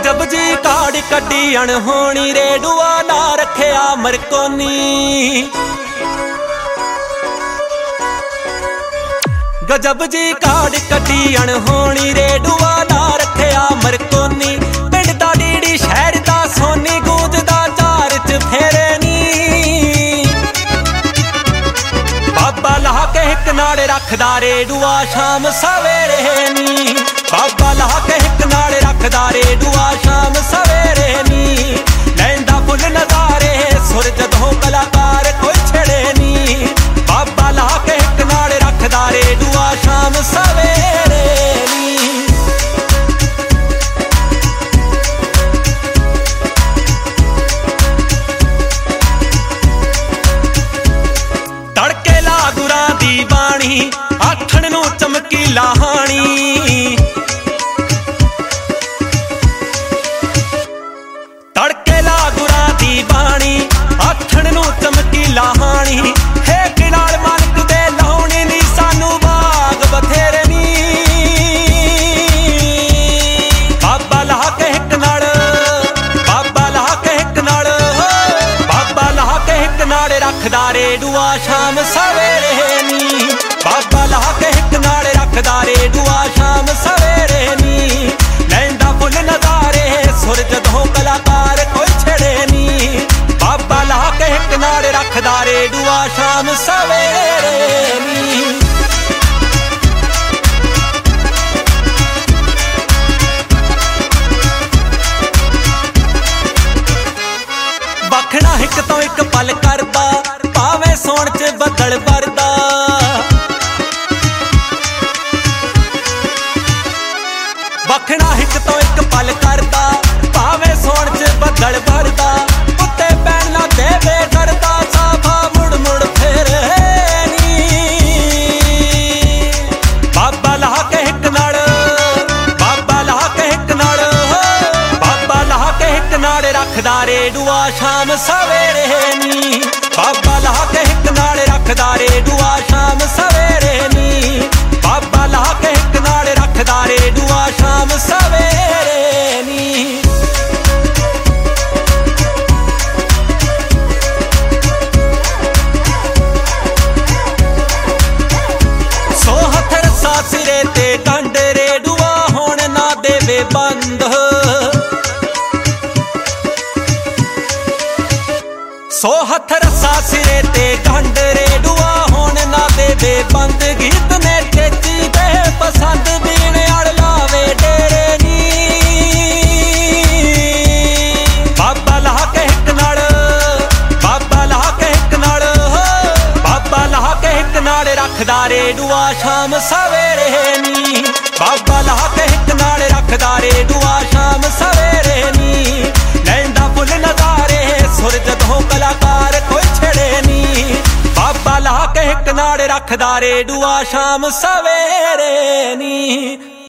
गजब जी काड़ कड्डी अणहोनी रेडुआ ना रखिया मरकोनी। गजब जी काड़ कड्डी अणहोनी रेडुआ ना रखिया मरकोनी। पिंड दा डीडी शहर दा सोनी गूंजदा चार च फेरे नी। बाबा ला के हिक नाल रखदा रेडुआ शाम सवेरे नी। बाबा ला के हिक नाल रखदा रेडुआ शाम सवेरे नी। लैंदा फुल नज़ारे सुर जदों कलाकार कोई छड़े नी। बाबा ला के हिक नाल रखदा रेडुआ शाम सवेरे नी। तड़के ला गुरां दी बाणी आखण नूं चमकी लाहाणी। तड़के ला गुरां दी बाणी आखण नूं चमकी लाहाणी। हे किनाल मालक दे लाउणी नी सानू बाग बथेरे नी। बाबा ला के हिक नाल बाबा ला के हिक नाल बाबा ला के हिक नाल रखदा रेडुआ शाम सवेरे नी। बाबा ला के हिक नाल रखदा रेडुआ शाम सवेरे नी। लैंदा फुल नज़ारे सुर जदों कलाकार कोई छड़े नी। बाबा ला के हिक नाल रखदा रेडुआ शाम सवेरे नी। बखना हिक तो एक पल करदा भावें सौण च बदल वरदा। बखना हिक तो एक पल करदा भावें सौण च बदल वरदा। उत्ते पैना देवे करदा साफा मुड़ मुड़ फेरे नी। बाबा ला के हिक नाल बाबा ला के हिक नाल बाबा ला के हिक नाल रखदा रेडुआ शाम सवेरे नी। बाबा ला के हिक नाल रखदा रेडुआ शाम सवेरे नी। बाबा ला के हिक नाल रखदा रेडुआ शाम सवेरे नी। सो हथ रस्सा सिरे ते गंढ रेडुआ होण ना देवे बंद। सो हथ रस्सा सिरे ते गंढ रेडुआ होण ना देवे बंद। गीत ने चेची ते पसंद बीण अड़ लावे डेरे नी। बाबा ला के हिक नाल बाबा ला के हिक नाल बाबा ला के हिक नाल रखदा रेडुआ शाम सवेरे नी। बाबा ला के हिक नाल रखदा रेडुआ शाम सवेरे नी। लैंदा फुल नज़ारे सुर जदों कलाकार कोई छड़े नी। बाबा ला के हिक नाल रखदा रेडुआ शाम सवेरे नी।